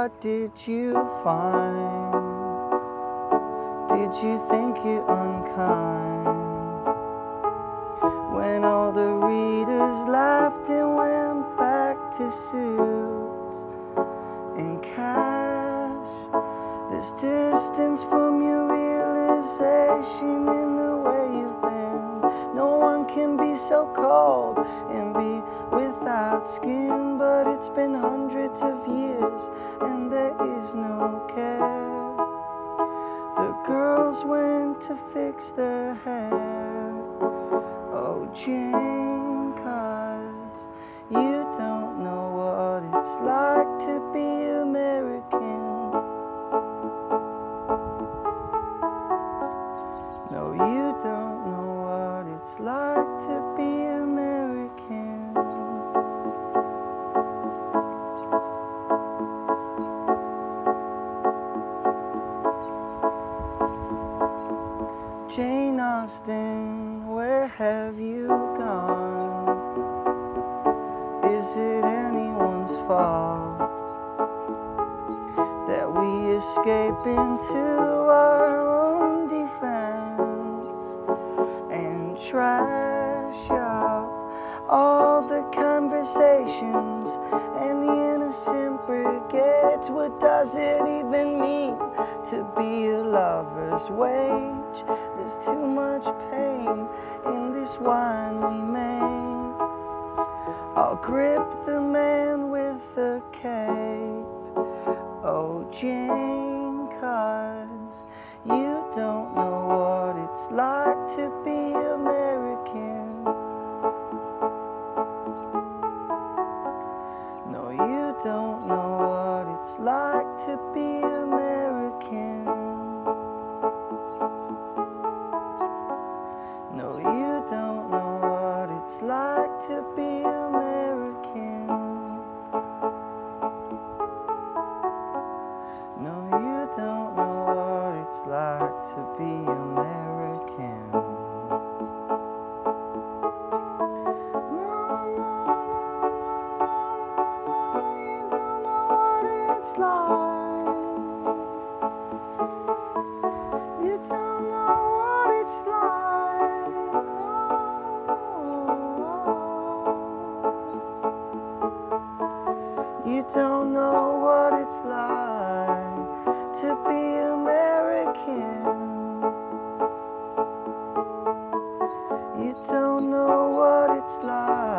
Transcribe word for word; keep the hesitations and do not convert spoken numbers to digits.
what did you find? Did you think it unkind when all the readers laughed and went back to suits and cash? There's distance from your realization in the way you've been. No one can be so cold and be without skin, but it's been hundreds of years and there is no care. The girls went to fix their hair. Oh, Jane, 'cause you don't know what it's like to be American. No, you don't know what it's like to be American. Jane Austen, where have you gone? Is it anyone's fault that we escape into our own defense and trash up all the conversations and the innocent brigades? What does it even mean to be a lover's wage? There's too much pain in this wine we made. I'll grip the man with the cape. Oh, Jane, 'cause you don't know what it's like to be American. No, you don't know what it's like to be American. No, you don't know what it's like to be American. No, you don't know what it's like to be American. No, no, no, no, no, you don't know what it's like. You don't know what it's like. You don't know what it's like to be American. You don't know what it's like.